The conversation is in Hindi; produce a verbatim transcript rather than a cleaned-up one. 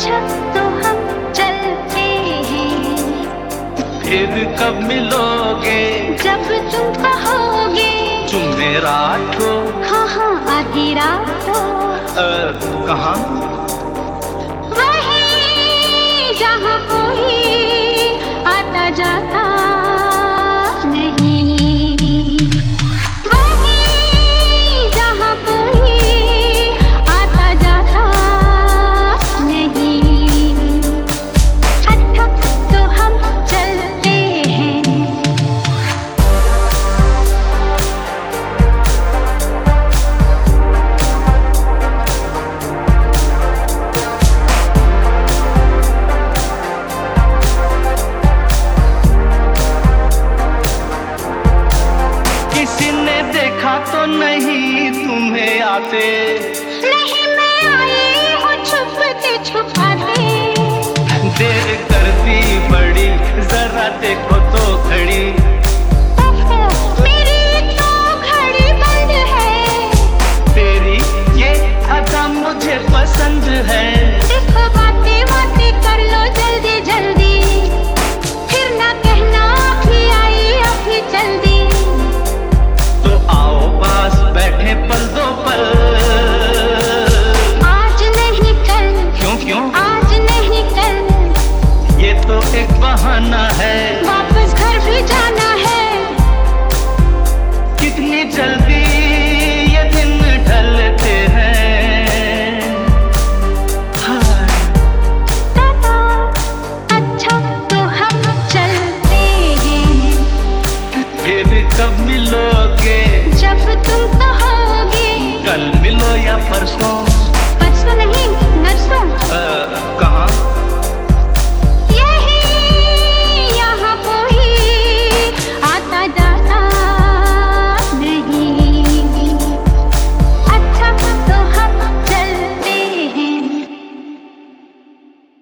अच्छा तो हम चलते हैं, फिर कब मिलोगे? जब तुम कहोगे। तुम मेरा ठो। हाँ हाँ आधी रात हो। कहाँ? वहीं जहाँ कोई आता जाता नहीं, वहीं जहाँ कोई आता जाता नहीं। अच्छा तो हम चलते हैं। किसी ने देखा तो नहीं तुम्हें आते? नहीं मैं आई हूँ छुपते छुपाते। देर कर दी बड़ी, जरा देखो तो घड़ी। मेरी तो घड़ी बंद है। तेरी ये अदा मुझे पसंद है। देखो बातें बातें कर लो जल्दी जल्दी, फिर ना कहना अभी आई अभी जल्दी। तो आओ पास बैठे पल दो पल। आज नहीं कल। क्यों क्यों? आज नहीं कल। ये तो एक बहाना है, वापस घर भी जाना है। कितनी जल्दी ये दिन ढलते हैं। हाय। टाटा, अच्छा तो हम चलते हैं, फिर कब मिलोगे? जब तुम कहोगे। कल मिलो या